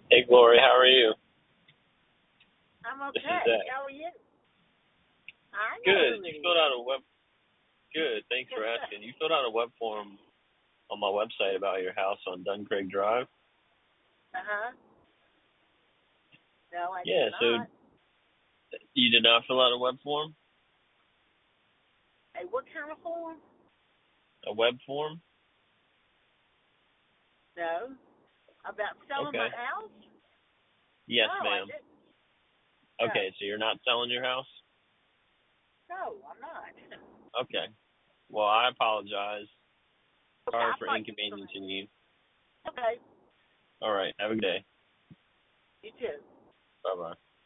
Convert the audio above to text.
Hey, Glory, how are you? I'm This is okay. Zach. How are you? I know Good. who You it filled is. out a web. Good. Thanks for asking. You filled out a web form on my website about your house on Duncraig Drive. Uh-huh. No, I did Yeah. So not. you did not fill out a web form? Hey, what kind of form? A web form? No. About selling Okay. my house? Yes, No, I ma'am. didn't. No. Okay. So you're not selling your house? No, I'm not. Okay. Well, I apologize. Okay, Sorry I for thought you were going inconveniencing you. to. Okay. All right. Have a good day. You too. Bye bye.